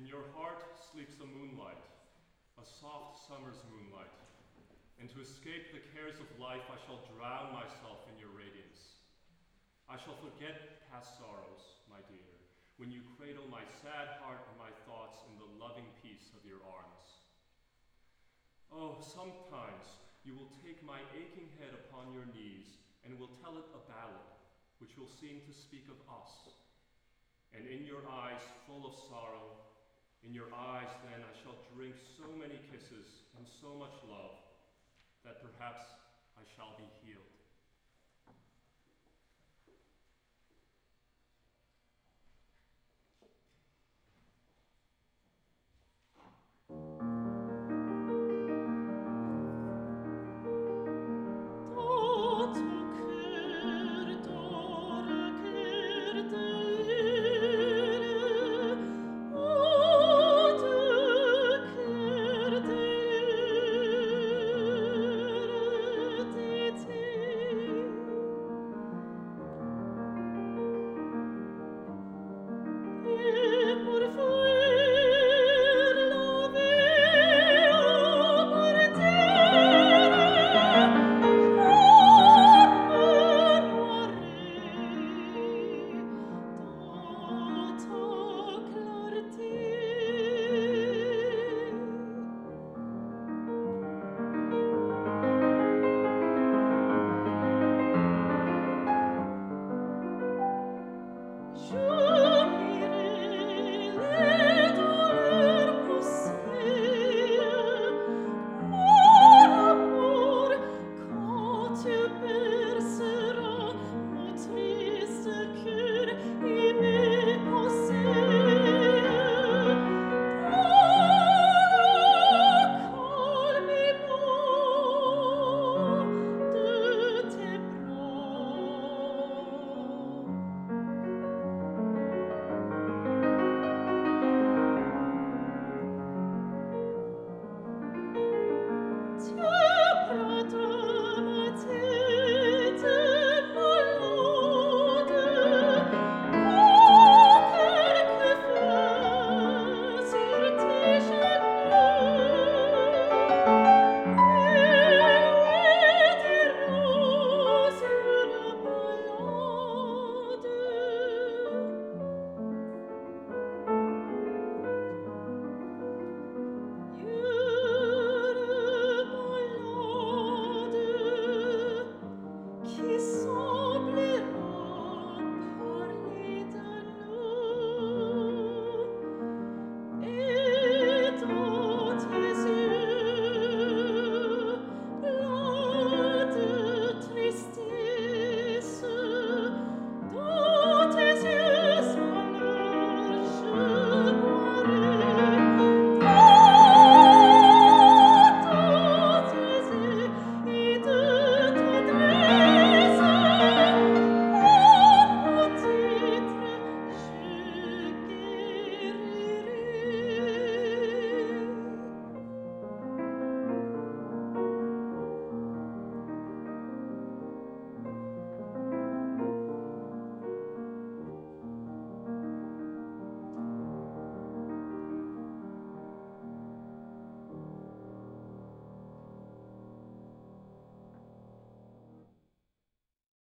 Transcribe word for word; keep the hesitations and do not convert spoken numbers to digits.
your heart sleeps a moonlight, a soft summer's moonlight, and to escape the cares of life I shall drown myself in your radiance. I shall forget past sorrows, my dear, when you cradle my sad heart and my thoughts in the loving peace of your arms. Oh, sometimes you will take my aching head upon your knees and will tell it a ballad which will seem to speak of us. And in your eyes full of sorrow, in your eyes then I shall drink so many kisses and so much love that perhaps I shall be healed.